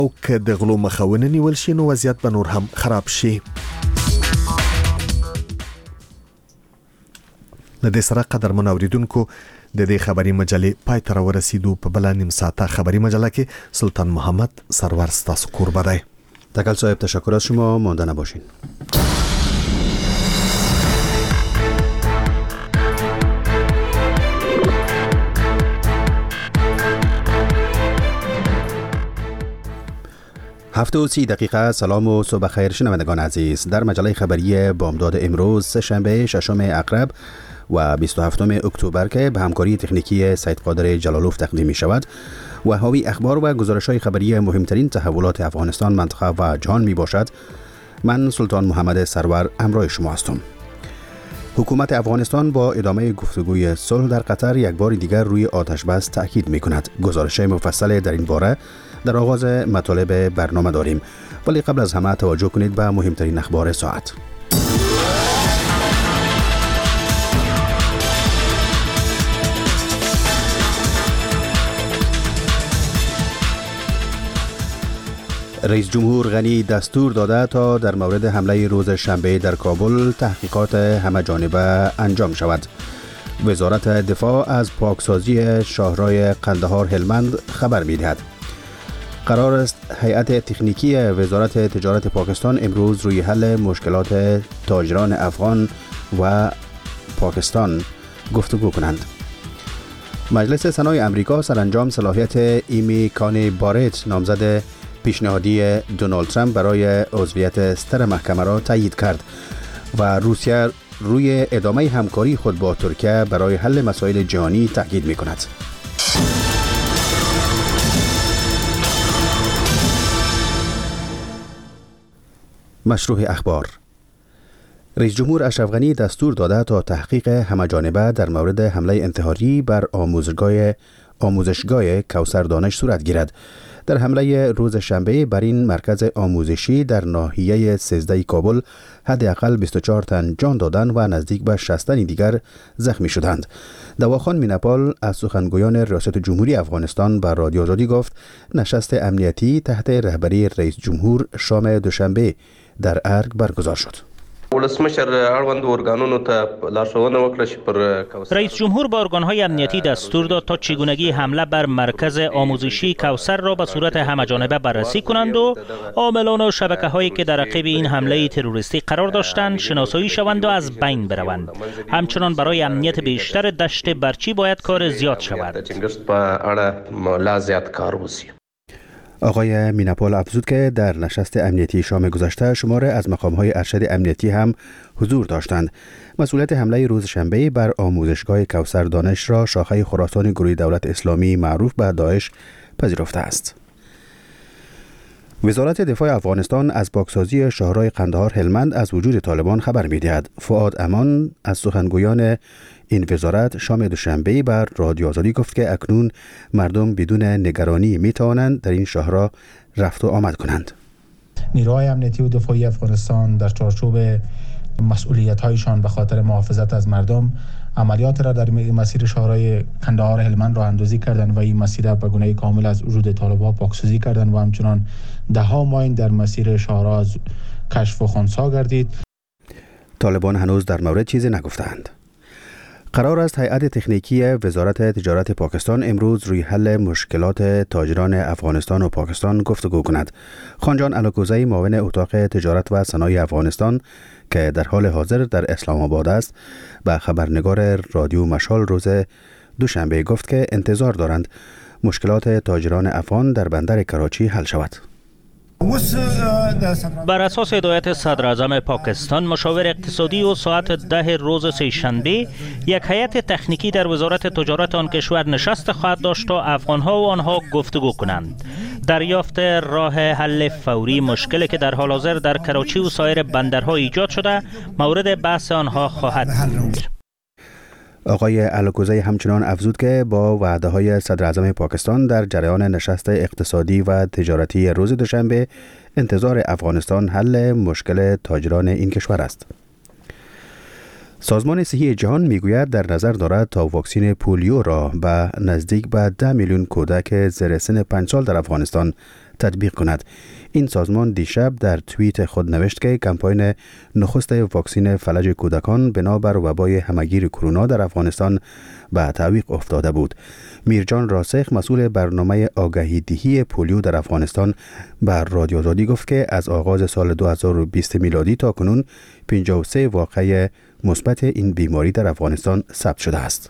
او که د غلو مخاونه نیول شي نو وضعیت به نور هم خراب شي. د دې سره قدرمن اوریدونکو د دې خبری مجلې پای ته ورسېدو. په بل نیم ساعته خبری مجله کې سلطان محمد سرور ستاسو قربا دی. تکل صاحب تشکر از شما، مانده نباشین. هفته و 30 دقیقه. سلام و صبح خیر شنوندگان عزیز. در مجله خبری بامداد امروز سه‌شنبه 6 اغرب و 27 اکتبر که به همکاری تکنیکی سید قادر جلالوف تقدیم می شود و حاوی اخبار و گزارش‌های خبری مهمترین تحولات افغانستان، منطقه و جهان می باشد. من سلطان محمد سرور همراه شما هستم. حکومت افغانستان با ادامه گفتگوی صلح در قطر یک بار دیگر روی آتش بس تاکید می کند. گزارش مفصل در این باره در آغاز مطالب برنامه داریم، ولی قبل از همه توجه کنید به مهمترین اخبار ساعت. رئیس جمهور غنی دستور داده تا در مورد حمله روز شنبه در کابل تحقیقات همه‌جانبه انجام شود. وزارت دفاع از پاکسازی شاهراه قندهار هلمند خبر می‌دهد. قرار است هیئت تکنیکی وزارت تجارت پاکستان امروز روی حل مشکلات تاجران افغان و پاکستان گفتگو کنند. مجلس سنای امریکا سرانجام صلاحیت ایمی کانی بارت، نامزد پیشنهادی دونالد ترامپ برای عضویت ستر محکمه را تایید کرد و روسیه روی ادامه همکاری خود با ترکیه برای حل مسائل جهانی تاکید می کند. مشروع اخبار. رئیس جمهور اشرف غنی دستور داده تا تحقیق همه‌جانبه در مورد حمله انتحاری بر آموزشگاه کوثر دانش صورت گیرد. در حمله روز شنبه بر این مرکز آموزشی در ناحیه 13 کابل حداقل 24 تن جان دادند و نزدیک به 60 تن دیگر زخمی شدند. دواخان میناپال از سخنگویان ریاست جمهوری افغانستان به رادیو آزادی گفت نشست امنیتی تحت رهبری رئیس جمهور شام دوشنبه در ارگ برگزار شد. رئیس جمهور با ارگان‌های امنیتی دستور داد تا چگونگی حمله بر مرکز آموزشی کوثر را به صورت همه‌جانبه بررسی کنند و عاملان و شبکه‌هایی که در عقب این حمله تروریستی قرار داشتند شناسایی شوند و از بین بروند. همچنان برای امنیت بیشتر دشت برچی باید کار زیاد شود. آقای میناپال افزود که در نشست امنیتی شام گذشته شماره از مقام‌های ارشد امنیتی هم حضور داشتند. مسئولیت حمله روز شنبه بر آموزشگاه کوثر دانش را شاخه خراسان گروه دولت اسلامی معروف به داعش پذیرفته است. وزارت دفاع افغانستان از پاکسازی شاهراه قندهار هلمند از وجود طالبان خبر می‌دهد. فؤاد امان از سخنگویان این وزارت شام دوشنبه بر رادیو آزادی گفت که اکنون مردم بدون نگرانی می‌توانند در این شاهراه رفت و آمد کنند. نیروهای امنیتی و دفاعی افغانستان در چارچوب مسئولیت‌هایشان به خاطر محافظت از مردم عملیات را در مسیر شاهراه قندهار هلمند راه اندازی کردند و این مسیر به گونه کامل از وجود طالبان پاکسازی کردند و همچنان ده‌ها ماین در مسیر شاهراه از کشف و خنثی گردید. طالبان هنوز در مورد چیزی نگفتند. قرار است هیئت تکنیکی وزارت تجارت پاکستان امروز روی حل مشکلات تاجران افغانستان و پاکستان گفتگو کند. خانجان علاکوزی، معاون اتاق تجارت و صنایع افغانستان که در حال حاضر در اسلام آباد است، به خبرنگار رادیو مشال روز دوشنبه گفت که انتظار دارند مشکلات تاجران افغان در بندر کراچی حل شود. بر اساس هدایت صدر اعظم پاکستان، مشاور اقتصادی و ساعت 10 روز سه‌شنبه یک هیئت تکنیکی در وزارت تجارت آن کشور نشست خواهد داشت تا افغانها و آنها گفتگو کنند. دریافت راه حل فوری مشکلی که در حال حاضر در کراچی و سایر بندرها ایجاد شده مورد بحث آنها خواهد بود. آقای علاکوزی همچنان افزود که با وعده‌های صدر اعظم پاکستان در جریان نشست اقتصادی و تجارتی روز دوشنبه انتظار افغانستان حل مشکل تاجران این کشور است. سازمان صحی جهان میگوید در نظر دارد تا واکسن پولیو را به نزدیک به 10 میلیون کودک زیر سن 5 سال در افغانستان تطبیق کند. این سازمان دیشب در توییت خود نوشت که کمپاین نخست واکسین فلج کودکان بنابر وبای همگیر کرونا در افغانستان به تعویق افتاده بود. میرجان راسخ مسئول برنامه آگاهی دهی پولیو در افغانستان بر رادیو آزادی گفت که از آغاز سال 2020 میلادی تا کنون 53 واقعه مثبت این بیماری در افغانستان ثبت شده است.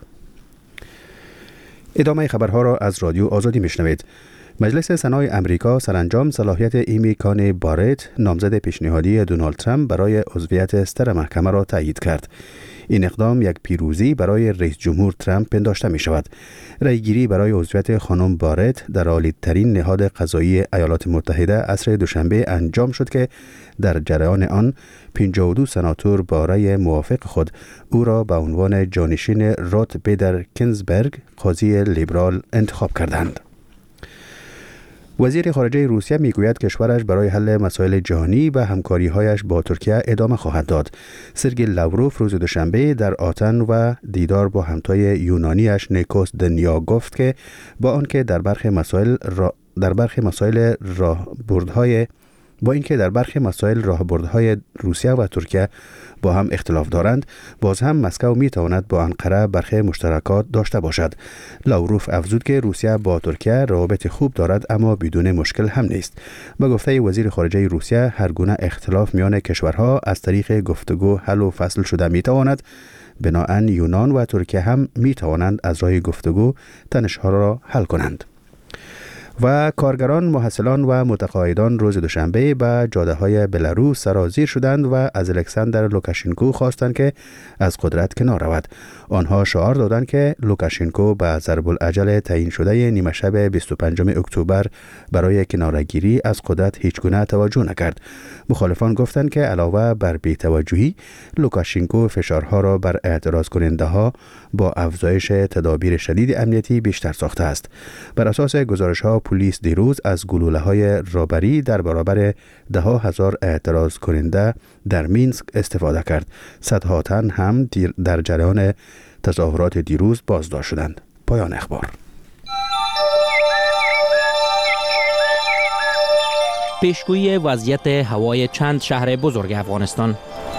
ادامه خبرها را از رادیو آزادی میشنوید. مجلس سنای امریکا سرانجام صلاحیت ایمی کانی بارت نامزد پیشنهادی دونالد ترامپ برای عضویت ستر محکمه را تایید کرد. این اقدام یک پیروزی برای رئیس جمهور ترامپ پنداشته می شود. رأیگیری برای عضویت خانم بارت در عالی‌ترین نهاد قضایی ایالات متحده عصر دوشنبه انجام شد که در جریان آن 52 سناتور با رأی موافق خود او را به عنوان جانشین رات بیدر گینزبرگ قاضی لیبرال انتخاب کردند. وزیر خارجه روسیه میگوید کشورش برای حل مسائل جهانی و همکاری‌هایش با ترکیه ادامه خواهد داد. سرگئی لاوروف روز دوشنبه در آتن و دیدار با همتای یونانیش نیکوس دنیا گفت که با آنکه در برخی مسائل راهبردهای روسیه و ترکیه با هم اختلاف دارند، باز هم مسکو می تواند با انقره برخی مشترکات داشته باشد. لاوروف افزود که روسیه با ترکیه روابط خوب دارد اما بدون مشکل هم نیست. به گفته وزیر خارجه روسیه هر گونه اختلاف میان کشورها از طریق گفتگو حل و فصل شده می تواند. بنابراین یونان و ترکیه هم می توانند از راه گفتگو تنش‌ها را حل کنند. و کارگران، محصلان و متقاعدان روز دوشنبه به جاده‌های بلاروس سرازیر شدند و از الکساندر لوکاشنکو خواستند که از قدرت کنار رود. آنها شعار دادند که لوکاشنکو به ضرب الاجل تعیین شده نیمه شب 25 اکتبر برای کناره‌گیری از قدرت هیچ گونه توجه نکرد. مخالفان گفتند که علاوه بر بی‌توجهی، لوکاشنکو فشارها را بر اعتراض کننده‌ها با افزایش تدابیر شدید امنیتی بیشتر ساخته است. بر اساس گزارش‌ها پلیس دیروز از گلوله‌های رابری در برابر ده‌ها هزار اعتراض کننده در مینسک استفاده کرد. صدها تن هم در جریان تظاهرات دیروز بازداشت شدند. پایان اخبار. پیشگویی وضعیت هوای چند شهر بزرگ افغانستان.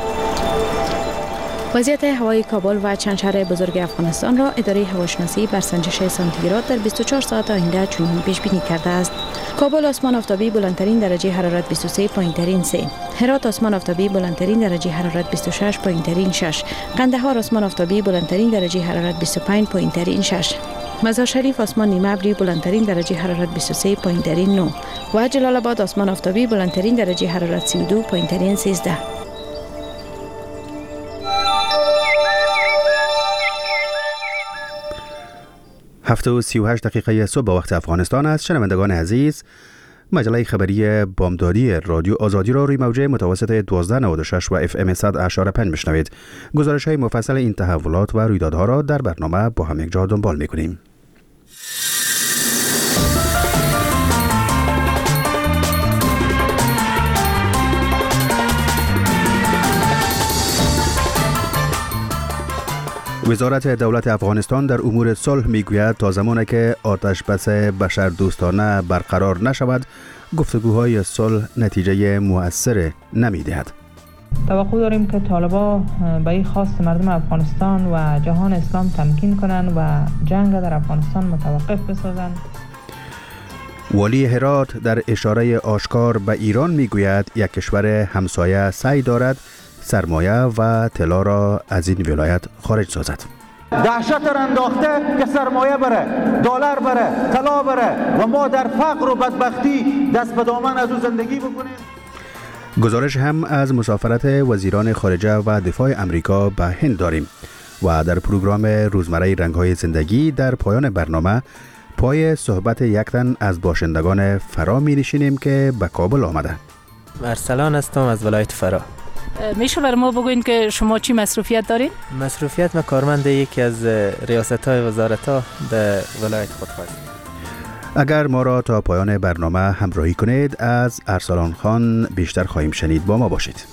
وضعیت هوای کابل و چند شهر بزرگ افغانستان را اداره هواشناسی بر سنجش سانتیگراد در 24 ساعت آینده چنین پیش بینی کرده است. کابل آسمان آفتابی بلندترین درجه حرارت 23، پایینترین 3. هرات آسمان آفتابی بلندترین درجه حرارت 26، پایینترین 6. قندهار آسمان آفتابی بلندترین درجه حرارت 25، پایینترین 6. مزار شریف آسمان نیمه ابری بلندترین درجه حرارت 23، پایینترین 9. و جلال آباد آسمان آفتابی بلندترین درجه حرارت 32، پایینترین 13. 7:38 صبح به وقت افغانستان است. شنوندگان عزیز، مجله خبری بامدادی رادیو آزادی را روی موجه متوسط 1296 و FM 100.5 میشنوید. گزارش های مفصل این تحولات و رویدادها را در برنامه با هم یک جا دنبال میکنیم. وزارت دولت افغانستان در امور صلح میگوید تا زمانی که آتش بس بشر دوستانه برقرار نشود، گفتگوهای صلح نتیجه مؤثر نمیدهد. توقع داریم که طالبان به این خواست مردم افغانستان و جهان اسلام تمکین کنند و جنگ در افغانستان متوقف بسازند. والی هرات در اشاره آشکار به ایران میگوید یک کشور همسایه سعی دارد سرمایه و طلا را از این ولایت خارج سازد. دهشت را انداخته که سرمایه بره، دلار بره، طلا بره و ما در فقر و بدبختی دست به دامن از او زندگی بکنیم. گزارش هم از مسافرت وزیران خارجه و دفاع امریکا به هند داریم و در پروگرام روزمره رنگ‌های زندگی در پایان برنامه پای صحبت یک تن از باشندگان فرا می نشینیم که به کابل آمده. ارسلان هستم از ولایت فرا. میشه بر ما بگوین که شما چی مصروفیت دارین؟ مصروفیت ما کارمند یکی از ریاست‌های وزارت‌ها در ولایت خود هستیم. اگر ما را تا پایان برنامه همراهی کنید از ارسلان خان بیشتر خواهیم شنید. با ما باشید.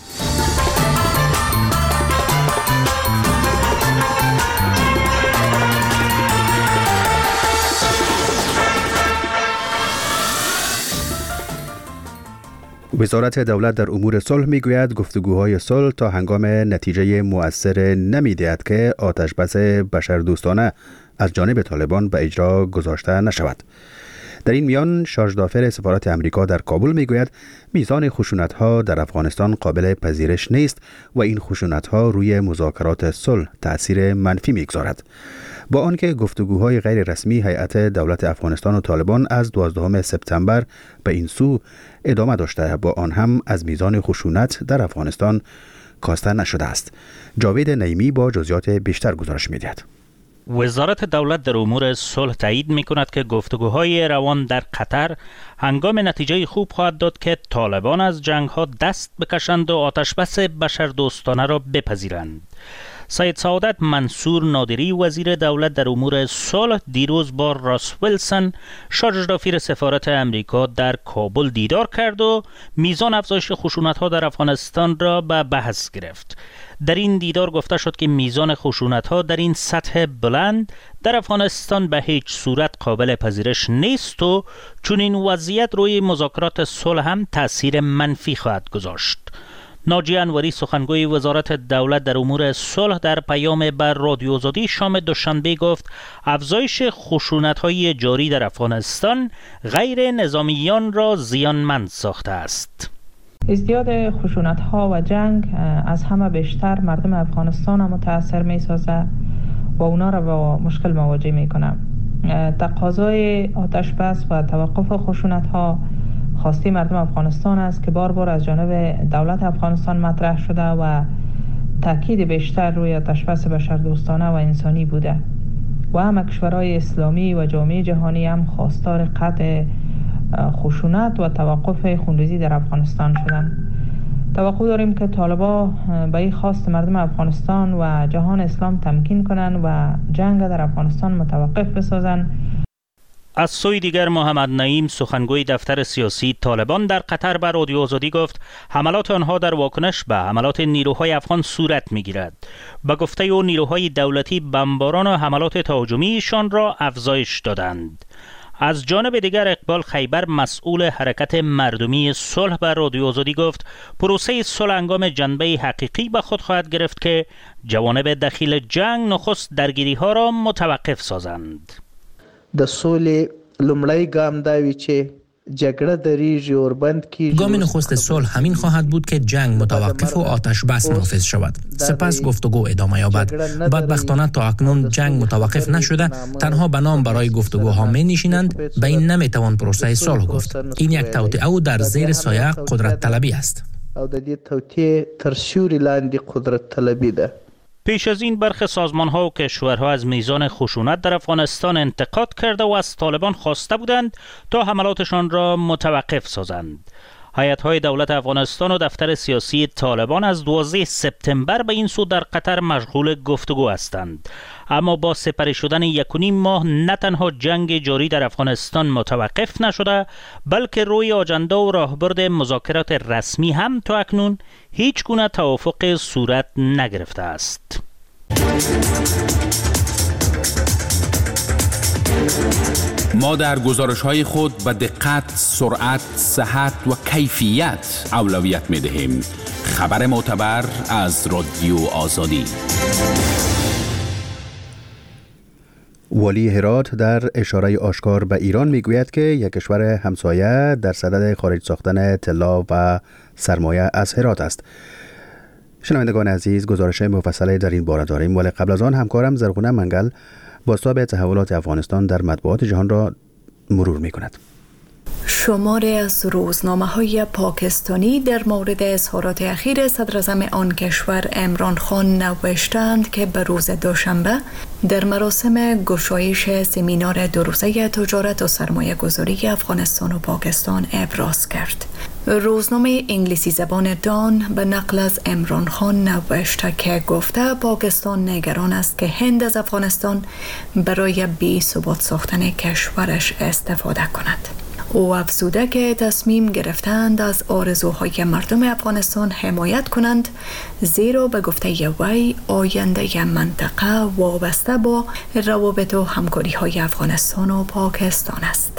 وزارت دولت در امور صلح میگوید گفتگوهای صلح تا هنگام نتیجه مؤثر نمیدهد که آتش بس بشردوستانه از جانب طالبان به اجرا گذاشته نشود. در این میان شارژ دافر سفارت امریکا در کابل میگوید میزان خشونت‌ها در افغانستان قابل پذیرش نیست و این خشونت‌ها روی مذاکرات صلح تأثیر منفی میگذارد. با آنکه گفتگوهای غیر رسمی هیئت دولت افغانستان و طالبان از 12 سپتامبر به این سو ادامه داشته، با آن هم از میزان خشونت در افغانستان کاسته نشده است. جاوید نعیمی با جزئیات بیشتر گزارش می‌دهد. وزارت دولت در امور صلح تایید می‌کند که گفتگوهای روان در قطر هنگام نتیجه خوب خواهد داد که طالبان از جنگ‌ها دست بکشند و آتشبس بشردوستانه را بپذیرند. سید سعادت منصور نادری وزیر دولت در امور صلح دیروز با راس ویلسون شارژ دافر سفارت امریکا در کابل دیدار کرد و میزان افزایش خشونت‌ها در افغانستان را به بحث گرفت. در این دیدار گفته شد که میزان خشونت‌ها در این سطح بلند در افغانستان به هیچ صورت قابل پذیرش نیست و چون این وضعیت روی مذاکرات صلح هم تأثیر منفی خواهد گذاشت. ناجی انوری سخنگوی وزارت دولت در امور صلح در پیام بر رادیو آزادی شام دوشنبه گفت افزایش خشونت‌های جاری در افغانستان غیر نظامیان را زیانمند ساخته است. ازدیاد خشونت‌ها و جنگ از همه بیشتر مردم افغانستان متاثر می‌سازد و اونا را با مشکل مواجه می‌کنه. تقاضای آتش بس و توقف خشونت‌ها خواسته مردم افغانستان است که بار بار از جانب دولت افغانستان مطرح شده و تاکید بیشتر روی آتش بس بشردوستانه و انسانی بوده و همه کشورهای اسلامی و جامعه جهانی هم خواستار قطع خشونت و توقف خونریزی در افغانستان شدند. توقع داریم که طالبان به این خواست مردم افغانستان و جهان اسلام تمکین کنند و جنگ در افغانستان متوقف بسازند. از سوی دیگر محمد نعیم سخنگوی دفتر سیاسی طالبان در قطر به رادیو آزادی گفت حملات آنها در واکنش به حملات نیروهای افغان صورت می‌گیرد. به گفته او نیروهای دولتی بمباران و حملات تهاجمیشان را افزایش دادند. از جانب دیگر اقبال خیبر مسئول حرکت مردمی صلح به رادیو آزادی گفت پروسه صلح هنگام جنبه حقیقی به خود خواهد گرفت که جوانب دخیل جنگ نخست درگیری‌ها را متوقف سازند. د سولې لومړی ګام دا وی چې جګړه دریږي اور بند کیږي. گام نخست صلح همین خواهد بود که جنگ متوقف و آتش بس نافذ شود. سپس گفتگو ادامه یابد. بدبختانه تا اکنون جنگ متوقف نشده، تنها به نام برای گفتگوها می نشینند. به این نمیتوان پروسه صلح گفت. این یک توطئه او در زیر سایه قدرت طلبی است. او د دې توطئه تر سیوري لاندې قدرت طلبی ده. پیش از این برخی سازمان‌ها و کشورها از میزان خشونت در افغانستان انتقاد کرده و از طالبان خواسته بودند تا حملاتشان را متوقف سازند. هیئت‌های دولت افغانستان و دفتر سیاسی طالبان از 12 سپتامبر به این سو در قطر مشغول گفتگو هستند. اما با سپری شدن 1.5 ماه نه تنها جنگ جاری در افغانستان متوقف نشده، بلکه روی آجنده و راهبرد مذاکرات رسمی هم تا اکنون هیچ گونه توافق صورت نگرفته است. ما در گزارش‌های خود به دقت، سرعت، صحت و کیفیت اولویت می‌دهیم. خبر معتبر از رادیو آزادی. والی هرات در اشاره آشکار به ایران میگوید که یک کشور همسایه در صدد خارج ساختن طلا و سرمایه از هرات است. شنوندگان عزیز، گزارش مفصلی در این باره داریم، ولی قبل از آن همکارم زرغونه منگل بازتاب تحولات افغانستان در مطبوعات جهان را مرور می‌کند. شماری از روزنامه‌های پاکستانی در مورد اظهارات اخیر صدراعظم آن کشور عمران خان نوشتند که به روز دوشنبه در مراسم گشایش سمینار دوروزه تجارت و سرمایه گذاری افغانستان و پاکستان ابراز کرد. روزنامه انگلیسی زبان دان به نقل از عمران خان نوشته که گفته پاکستان نگران است که هند از افغانستان برای بی‌ثبات ساختن کشورش استفاده کند. او افزوده که تصمیم گرفتند از آرزوهای مردم افغانستان حمایت کنند، زیرا به گفته وی آینده منطقه وابسته با روابط و همکاری های افغانستان و پاکستان است.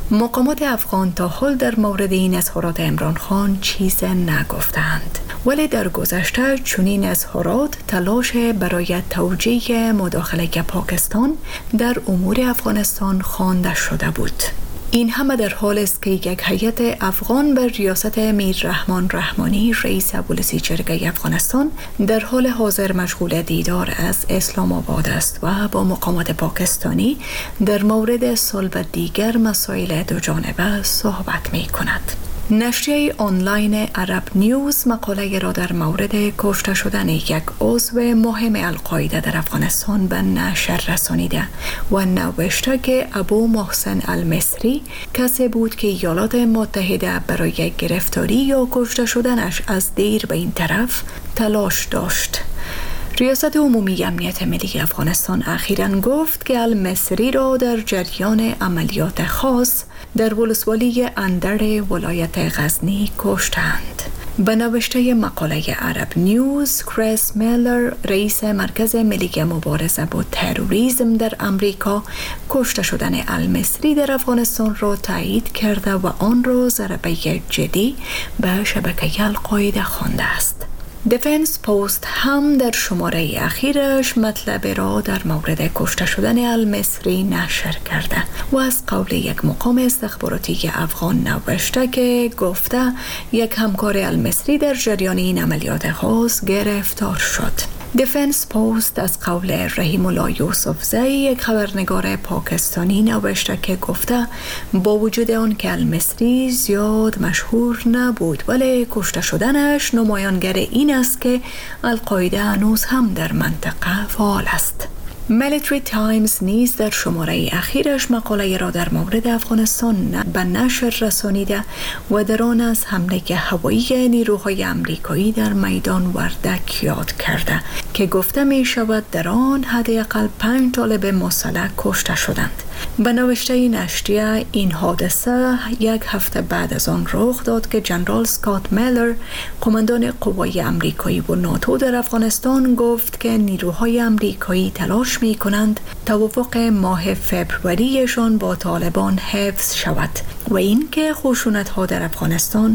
مقامات افغان تا حال در مورد این اظهارات عمران خان چیز نگفتند، ولی در گذشته چنین اظهارات تلاش برای توجیه مداخله پاکستان در امور افغانستان خوانده شده بود. این همه در حال است که یک هیئت افغان بر ریاست میررحمان رحمانی رئیس بولیسیجرگه افغانستان در حال حاضر مشغول دیدار از اسلام آباد است و با مقامات پاکستانی در مورد صلح و دیگر مسائل دو جانبه صحبت می کند. نشریه آنلاین عرب نیوز مقاله را در مورد کشته شدن یک عضو مهم القاعده در افغانستان به نشر رسانیده و نوشته که ابو محسن المصری کسی بود که ایالات متحده برای گرفتاری یا کشته شدنش از دیر به این طرف تلاش داشت. ریاست عمومی امنیت ملی افغانستان اخیراً گفت که المصری را در جریان عملیات خاص در ولسوالی اندر ولایت غزنی کشتند. به نوشته مقاله عرب نیوز، کریس میلر رئیس مرکز ملی مبارزه با تروریسم در امریکا کشته شدن المصری در افغانستان را تایید کرده و آن را ضربه جدی به شبکه القاعده خوانده است. دیفنس پوست هم در شماره اخیرش مطلب را در مورد کشته شدن المصری نشر کرده و از قول یک مقام استخباراتی افغان نوشته که گفته یک همکار المصری در جریان این عملیات خاص گرفتار شد. دیفنس پوست از قول رحیم الله یوسفزی یک خبرنگار پاکستانی نوشته که گفته با وجود آن که المصری زیاد مشهور نبود ولی کشته شدنش نمایانگر این است که القاعده هنوز هم در منطقه فعال است. میلیتری تایمز نیز در شماره اخیرش مقاله را در مورد افغانستان به نشر رسانیده و در آن از حمله هوایی نیروهای امریکایی در میدان وردک یاد کرده که گفته می شود در آن حداقل 5 طالب مسلح کشته شدند. به نوشته نشریه این حادثه یک هفته بعد از آن رخ داد که جنرال سکات میلر قماندان قوای امریکایی و ناتو در افغانستان گفت که نیروهای امریکایی تلاش می کنند توافق ماه فبروریشان با طالبان حفظ شود و اینکه خشونت ها در افغانستان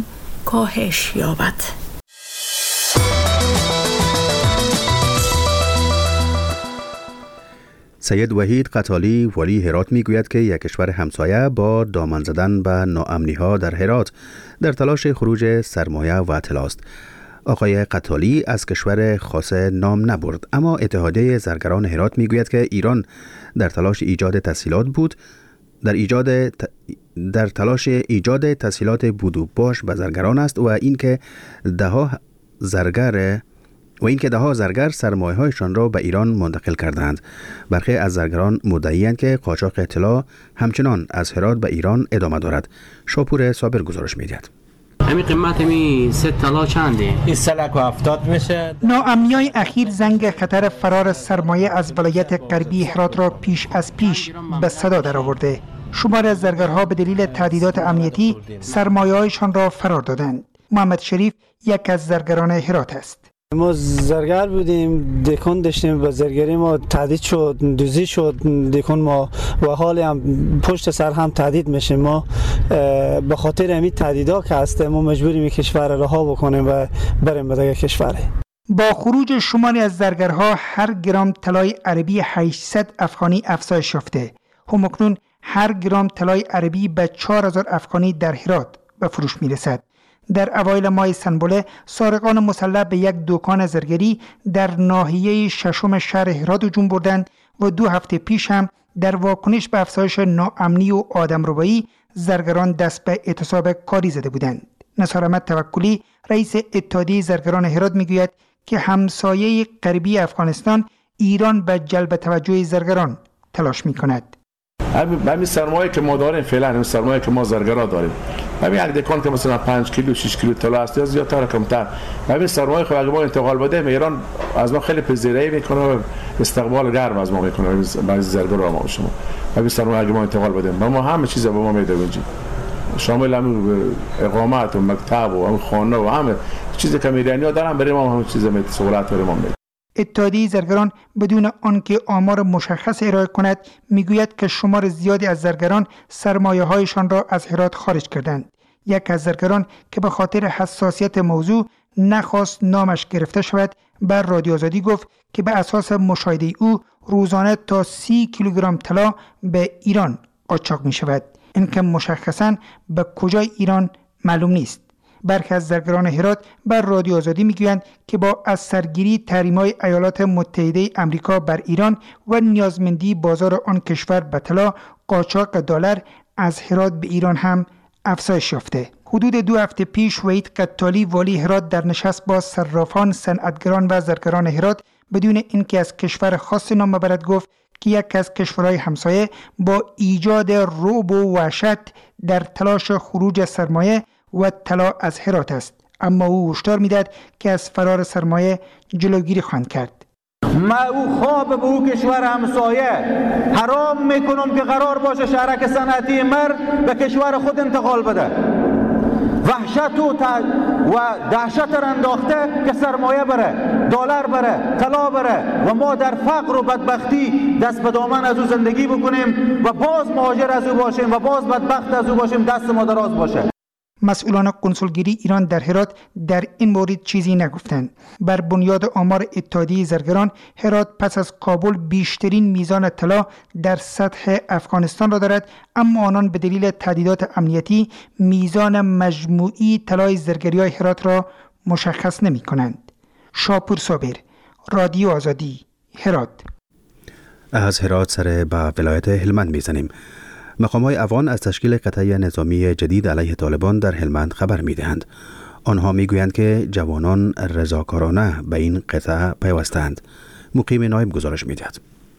کاهش یابد. سید وحید قتالی ولی هرات میگوید که یک کشور همسایه با دامن زدن به ناامنی‌ها در هرات در تلاش خروج سرمایه و اطلاع است. آقای قتالی از کشور خاصه نام نبرد، اما اتحادیه زرگران هرات میگوید که ایران در تلاش ایجاد تسهیلات بود در تلاش ایجاد تسهیلات بود و باش به زرگران است و اینکه دهها زرگر سرمایه هایشان را به ایران منتقل کردند. برخی از زرگران مدعی‌اند که قاچاق اطلاع همچنان از هرات به ایران ادامه دارد. شاپور صابر گزارش می‌دهد. همین قیمت می 3 طلا چنده؟ این 370 میشه. ناامنی‌های اخیر زنگ خطر فرار سرمایه از ولایت غربی هرات را پیش از پیش به صدا درآورده. شمار از زرگرها به دلیل تهدیدات امنیتی سرمایه‌هایشان را فرار دادند. محمد شریف یک از زرگران هرات است. ما زرگر بودیم، دکان داشتیم و زرگری ما تهدید شد، دوزی شد دکان ما و حالی هم پشت سر هم تهدید میشیم. ما به خاطر همین تهدیدا که هستیم ما مجبوریم کشور رها بکنیم و بریم به دیگر کشور. با خروج شماری از زرگرها هر گرم طلای عربی 800 افغانی افزایش یافته. همکنون هر گرم طلای عربی به 4000 افغانی در هرات به فروش میرسد. در اوایل ماه سنبله سارقان مسلح به یک دکان زرگری در ناحیه ششم شهر هرات هجوم بردند و 2 هفته پیش هم در واکنش به افزایش ناامنی و آدمربایی زرگران دست به اعتصاب کاری زده بودند. نثار احمد توکلی رئیس اتحادیه زرگران هرات میگوید که همسایه غربی افغانستان ایران به جلب توجه زرگران تلاش میکند. همین سرمایه که ما داریم فعلا، همین سرمایه که ما زرگرا داریم، همین یک دکان که مثلا 5 کیلو 6 کیلو طلا است یا زیادتر کمتر، همین سرمایه خود اگه ما انتقال بدیم ایران از ما خیلی پذیرایی میکنه و استقبال گرم از ما میکنه. بعضی زرگرا ما شما همین سرمایه اگه ما انتقال بدیم ما همه چیز به ما میده اینجا، شامل همین اقامت و مکتب و همین خانه و همه چیزی که ایرانی‌ها دارن برای ما همه چیز سهولت برای ما میده. اتحادیه زرگران بدون آنکه آمار مشخص ارائه کند میگوید که شمار زیادی از زرگران سرمایه‌هایشان را از هرات خارج کردند. یک از زرگران که به خاطر حساسیت موضوع نخواست نامش گرفته شود بر رادیو آزادی گفت که به اساس مشاهده او روزانه تا 30 کیلوگرم طلا به ایران قاچاق می شود. این که مشخصاً به کجای ایران معلوم نیست. برخی از زرگران هرات بر رادیو آزادی میگویند که با از سرگیری تحریم‌های ایالات متحده آمریکا بر ایران و نیازمندی بازار آن کشور به طلا، قاچاق دلار از هرات به ایران هم افزایش یافته. حدود 2 هفته پیش وحید قتالی والی هرات در نشست با صرافان، صنعتگران و زرگران هرات بدون اینکه از کشور خاص نام ببرد گفت که یک از کشورهای همسایه با ایجاد رعب و وحشت در تلاش خروج سرمایه و طلا از هرات است، اما او هشدار میداد که از فرار سرمایه جلوگیری خواهند کرد. ما او خواب به او کشور همسایه حرام میکنم که قرار باشه شهرک صنعتی مر به کشور خود انتقال بده. وحشت و دهشت را انداخته که سرمایه بره، دلار بره، طلا بره و ما در فقر و بدبختی دست به دامن از او زندگی بکنیم و باز مهاجر از او باشیم و باز بدبخت از او باشیم، دست ما دراز باشه. مسئولان کنسولگری ایران در هرات در این مورد چیزی نگفتند. بر بنیاد آمار اتحادیه زرگران، هرات پس از کابل بیشترین میزان طلا در سطح افغانستان را دارد، اما آنان به دلیل تهدیدات امنیتی میزان مجموعی طلای زرگری‌های هرات را مشخص نمی‌کنند. شاپور صابر، رادیو آزادی، هرات. از هرات سر به ولایت هلمند میزنیم. مقام‌های افغان از تشکیل قطعه نظامی جدید علیه طالبان در هلمند خبر می‌دهند. آنها می‌گویند که جوانان رضاکارانه به این قطعه پیوستند. مقیم نایب گزارش می‌دهد.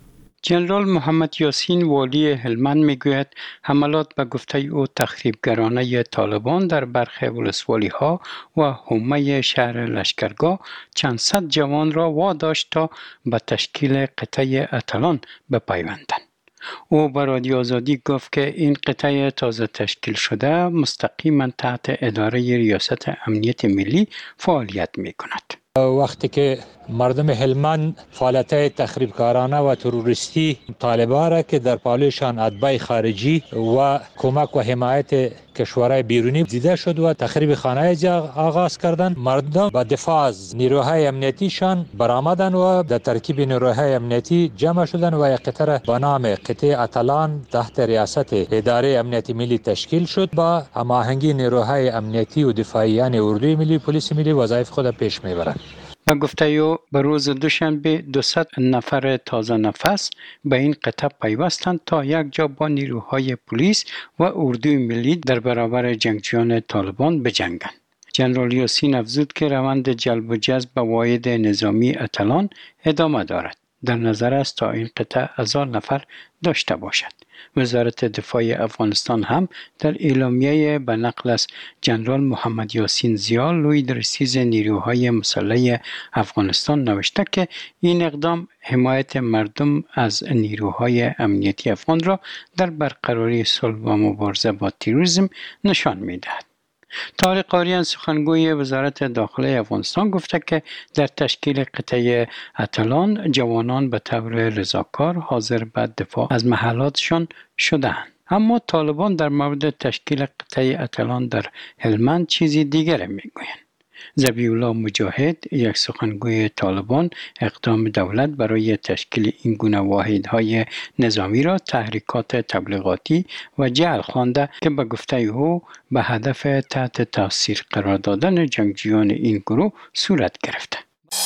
جنرال محمد یاسین والی هلمند میگوید حملات به گفته او تخریبگرانه طالبان در برخی ولسوالی‌ها و حومه شهر لشکرگاه چند صد جوان را واداشت تا به تشکیل قطعه اتلان بپیوندند. او به رادیو آزادی گفت که این قطعه تازه تشکیل شده مستقیما تحت اداره ریاست امنیت ملی فعالیت می کند. وقتی که مردم هلمند فعالیت‌های تخریبکارانه و تروریستی طالبان را که در پالوشان اتباع خارجی و کمک و حمایت کشورهای بیرونی دیده شد و تخریب خانه آغاز کردند، مردم با دفاع از نیروهای امنیتیشان برآمدند و در ترکیب نیروهای امنیتی جمع شدند و یک قطعه به نام قطعه اتلان تحت ریاست اداره امنیت ملی تشکیل شد. با هماهنگی نیروهای امنیتی و دفاعی یعنی اردوی ملی، پلیس ملی وظایف خود پیش میبرند. و گفته او به روز دوشنبه 200 نفر تازه نفس به این قطعه پیوستند تا یک جا با نیروهای پلیس و اردوی ملی در برابر جنگجویان طالبان بجنگند. جنرال یاسین افزود که روند جلب و جذب به واحد نظامی اتلان ادامه دارد. در نظر است تا این قطعه 1000 نفر داشته باشد. وزارت دفاع افغانستان هم در اعلامیه به نقل از جنرال محمد یاسین زیا لوی درسیز نیروهای مسلح افغانستان نوشته که این اقدام حمایت مردم از نیروهای امنیتی افغان را در برقراری صلح و مبارزه با تروریسم نشان می‌دهد. طارق آریان سخنگوی وزارت داخله افغانستان گفته که در تشکیل قطعه اتلان جوانان به طور رضاکار حاضر به دفاع از محلاتشان شدند. اما طالبان در مورد تشکیل قطعه اتلان در هلمند چیزی دیگر میگویند. ذبیح الله مجاهد، یک سخنگوی طالبان، اقدام دولت برای تشکیل این گونه واحدهای نظامی را تحریکات تبلیغاتی و جعل خوانده که به گفته او به هدف تحت تاثیر قرار دادن جنگجویان این گروه صورت گرفته.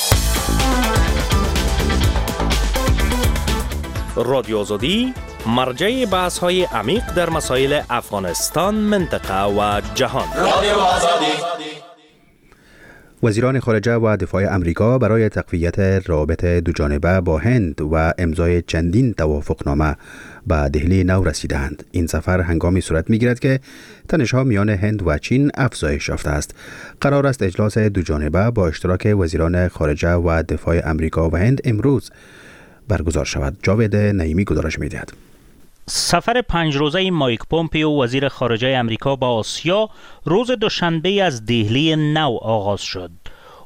رادیو آزادی مرجع بحث‌های عمیق در مسائل افغانستان، منطقه و جهان. رادیو آزادی. وزیران خارجه و دفاع امریکا برای تقویت روابط دوجانبه با هند و امضای چندین توافقنامه به دهلی نو رسیدند. این سفر هنگامی صورت می‌گیرد که تنش‌ها میان هند و چین افزایش یافته است. قرار است اجلاس دوجانبه با اشتراک وزیران خارجه و دفاع امریکا و هند امروز برگزار شود. جاوید نعیمی گزارش می‌دهد. سفر 5 روزه مایک پومپیو وزیر خارجه امریکا با آسیا روز دوشنبه از دهلی نو آغاز شد.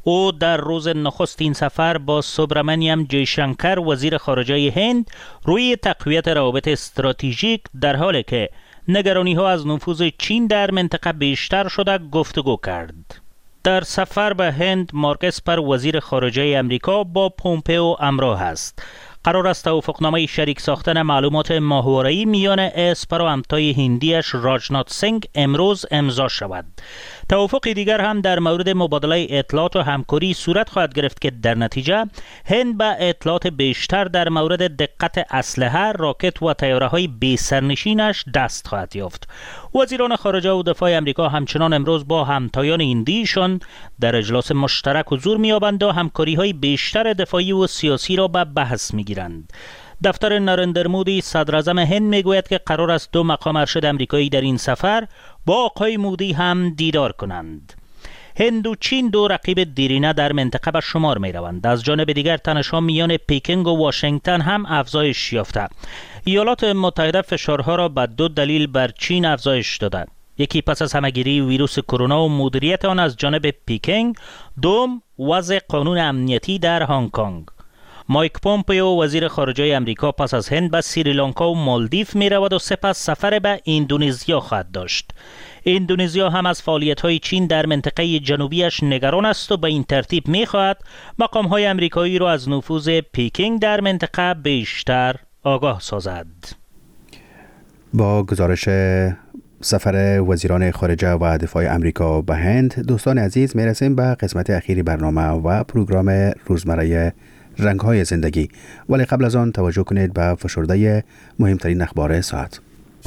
او در روز نخست این سفر با سوبرامنیم جیشنکر وزیر خارجه هند روی تقویت روابط استراتژیک در حالی که نگرانی ها از نفوذ چین در منطقه بیشتر شده گفتگو کرد. در سفر به هند مارک اسپر وزیر خارجه امریکا با پومپئو همراه است. قرار است توافقنامه شریک ساختن معلومات ماهواره‌ای میان اسپر و همتای هندیش راجنات سینگ امروز امضا شود. توافق دیگر هم در مورد مبادله اطلاعات و همکاری صورت خواهد گرفت که در نتیجه هند به اطلاعات بیشتر در مورد دقت اسلحه، راکت و طیاره‌های بی سرنشینش دست خواهد یافت. وزیران خارجه و دفاع امریکا همچنان امروز با همتایان هندیشان در اجلاس مشترک حضور می‌یابند و همکاری‌های بیشتر دفاعی و سیاسی را به بحث می‌گیرند. دفتر نریندر مودی صدر اعظم هند میگوید که قرار است 2 مقام ارشد امریکایی در این سفر با آقای مودی هم دیدار کنند. هند و چین 2 رقیب دیرینه در منطقه به شمار می روند. از جانب دیگر تنش‌ها میان پکینگ و واشنگتن هم افزایش یافته. ایالات متحده فشارها را به 2 دلیل بر چین افزایش داده. یکی پس از همه‌گیری ویروس کرونا و مدیریت آن از جانب پکینگ، دوم وضع قانون امنیتی در هنگ کنگ. مایک پومپئو وزیر خارجه امریکا پس از هند به سریلانکا و مالدیو می رود و سپس سفر به اندونزیا خواهد داشت. اندونزیا هم از فعالیت‌های چین در منطقه جنوبیش نگران است و به این ترتیب می خواهد مقام‌های امریکایی را از نفوذ پکینگ در منطقه بیشتر آگاه سازد. با گزارش سفر وزیران خارجه و دفاع امریکا به هند، دوستان عزیز میرسیم به قسمت اخیری برنامه و پروگرام روزمره رنگ‌های زندگی، ولی قبل از آن توجه کنید به فشرده مهمترین اخبار ساعت.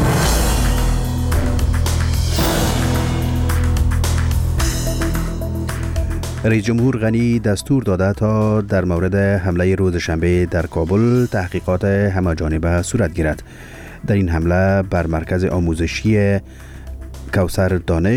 رئیس جمهور غنی دستور داده تا در مورد حمله روز شنبه در کابل تحقیقات همه‌جانبه صورت گیرد. در این حمله بر مرکز آموزشی کوثر دانش